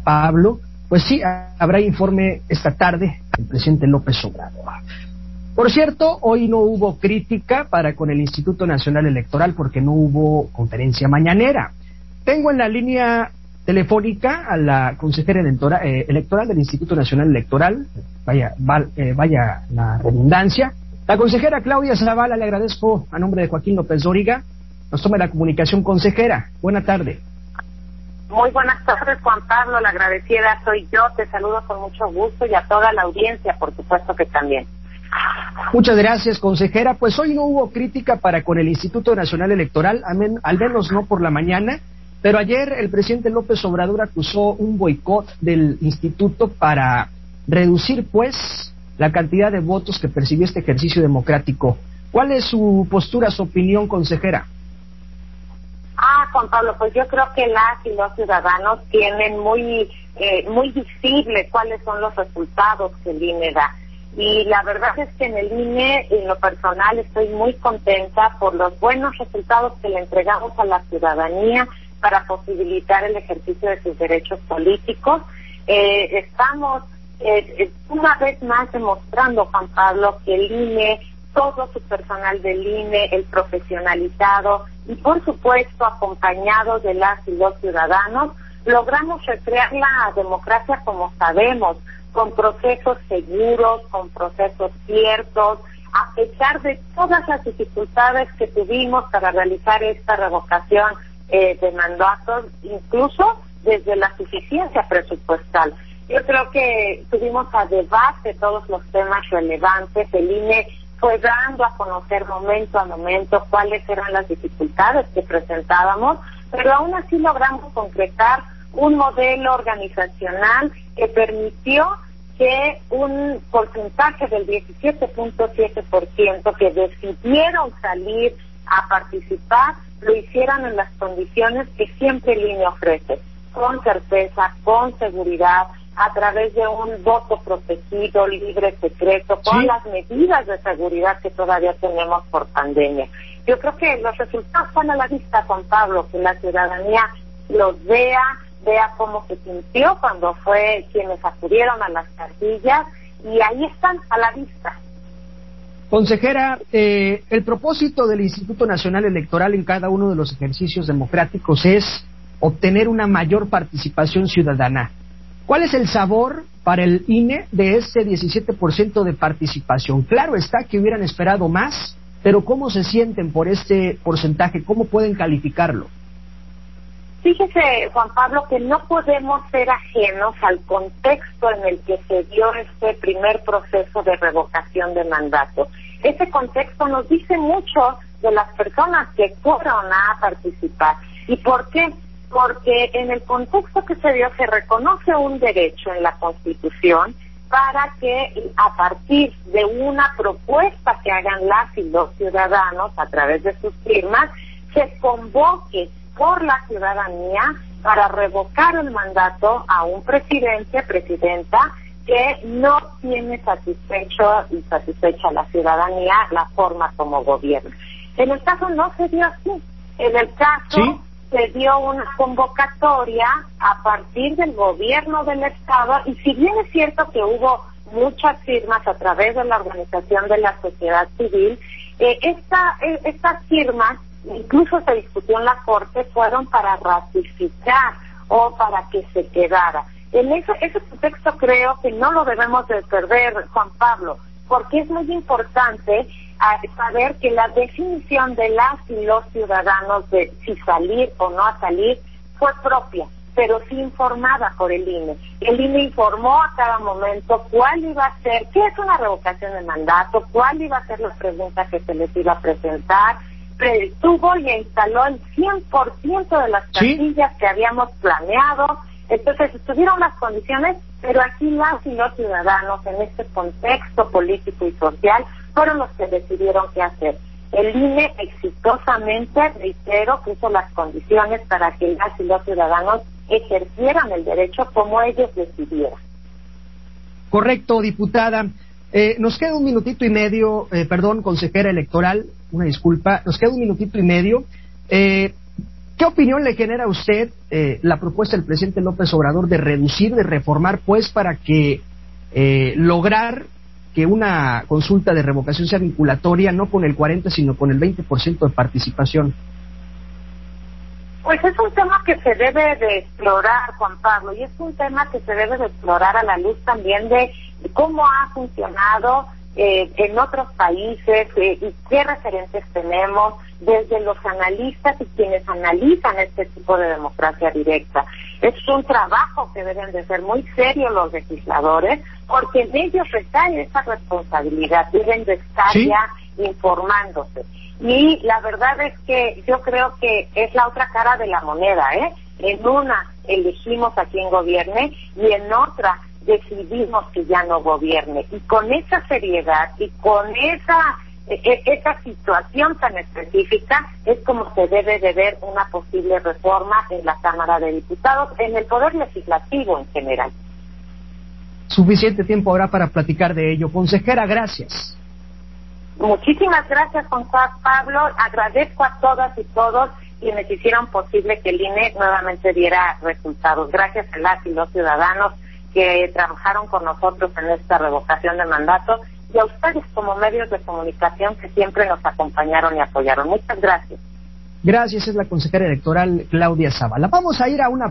Pablo, pues sí, habrá informe esta tarde del presidente López Obrador. Por cierto, hoy no hubo crítica para con el Instituto Nacional Electoral porque no hubo conferencia mañanera. Tengo en la línea telefónica a la consejera electoral del Instituto Nacional Electoral, vaya la redundancia, la consejera Claudia Zavala. Le agradezco a nombre de Joaquín López Dóriga, nos tome la comunicación. Consejera, buena tarde. Muy buenas tardes, Juan Pablo, la agradecida soy yo, te saludo con mucho gusto y a toda la audiencia, por supuesto que también. Muchas gracias, consejera. Pues hoy no hubo crítica para con el Instituto Nacional Electoral, al menos no por la mañana, pero ayer el presidente López Obrador acusó un boicot del instituto para reducir, pues, la cantidad de votos que percibió este ejercicio democrático. ¿Cuál es su postura, su opinión, consejera? Juan Pablo, pues yo creo que las y los ciudadanos tienen muy visible cuáles son los resultados que el INE da. Y la verdad es que en el INE, en lo personal, estoy muy contenta por los buenos resultados que le entregamos a la ciudadanía para posibilitar el ejercicio de sus derechos políticos. Estamos una vez más demostrando, Juan Pablo, que el INE, todo su personal del INE, el profesionalizado y por supuesto acompañado de las y los ciudadanos, logramos recrear la democracia como sabemos, con procesos seguros, con procesos ciertos, a pesar de todas las dificultades que tuvimos para realizar esta revocación de mandatos, incluso desde la suficiencia presupuestal. Yo creo que tuvimos a debate todos los temas relevantes, el INE fue dando a conocer momento a momento cuáles eran las dificultades que presentábamos, pero aún así logramos concretar un modelo organizacional que permitió que un porcentaje del 17.7% que decidieron salir a participar lo hicieran en las condiciones que siempre el INE ofrece, con certeza, con seguridad, a través de un voto protegido, libre, secreto, con las medidas de seguridad que todavía tenemos por pandemia. Yo creo que los resultados están a la vista, Juan Pablo, que la ciudadanía los vea cómo se sintió cuando fue quienes acudieron a las casillas, y ahí están a la vista. Consejera, el propósito del Instituto Nacional Electoral en cada uno de los ejercicios democráticos es obtener una mayor participación ciudadana. ¿Cuál es el sabor para el INE de ese 17% de participación? Claro está que hubieran esperado más, pero ¿cómo se sienten por este porcentaje? ¿Cómo pueden calificarlo? Fíjese, Juan Pablo, que no podemos ser ajenos al contexto en el que se dio este primer proceso de revocación de mandato. Ese contexto nos dice mucho de las personas que fueron a participar. ¿Y por qué? Porque en el contexto que se dio se reconoce un derecho en la Constitución para que a partir de una propuesta que hagan las y los ciudadanos a través de sus firmas, se convoque por la ciudadanía para revocar el mandato a un presidenta que no tiene satisfecha la ciudadanía la forma como gobierna. En el caso no se dio así. En el caso se dio una convocatoria a partir del gobierno del Estado, y si bien es cierto que hubo muchas firmas a través de la organización de la sociedad civil, estas firmas, incluso se discutió en la Corte, fueron para ratificar o para que se quedara. En ese contexto creo que no lo debemos de perder, Juan Pablo, porque es muy importante saber que la definición de las y los ciudadanos de si salir o no a salir fue propia, pero sí informada por el INE. El INE informó a cada momento cuál iba a ser, qué es una revocación de mandato, cuál iba a ser la pregunta que se les iba a presentar, tuvo y instaló el 100% de las casillas que habíamos planeado. Entonces estuvieron las condiciones, pero aquí las y los ciudadanos en este contexto político y social fueron los que decidieron qué hacer. El INE exitosamente, reitero, puso las condiciones para que las y los ciudadanos ejercieran el derecho como ellos decidieran. Correcto, diputada. Nos queda un minutito y medio, consejera electoral, una disculpa, nos queda un minutito y medio. ¿Qué opinión le genera a usted la propuesta del presidente López Obrador de reducir, de reformar, pues, para que lograr que una consulta de revocación sea vinculatoria, no con el 40, sino con el 20% de participación? Pues es un tema que se debe de explorar, Juan Pablo, y es un tema que se debe de explorar a la luz también de cómo ha funcionado en otros países y qué referentes tenemos desde los analistas y quienes analizan este tipo de democracia directa. Es un trabajo que deben de ser muy serios los legisladores, porque en ellos recae esa responsabilidad, deben de estar ya informándose. Y la verdad es que yo creo que es la otra cara de la moneda, En una elegimos a quien gobierne y en otra decidimos que ya no gobierne. Y con esa seriedad y con esa situación tan específica es como se debe de ver una posible reforma en la Cámara de Diputados, en el Poder Legislativo en general. Suficiente tiempo habrá para platicar de ello. Consejera, gracias. Muchísimas gracias, Juan Pablo. Agradezco a todas y todos quienes hicieron posible que el INE nuevamente diera resultados. Gracias a las y los ciudadanos que trabajaron con nosotros en esta revocación de mandato y a ustedes como medios de comunicación que siempre nos acompañaron y apoyaron. Muchas gracias. Gracias, es la consejera electoral Claudia Zavala. Vamos a ir a una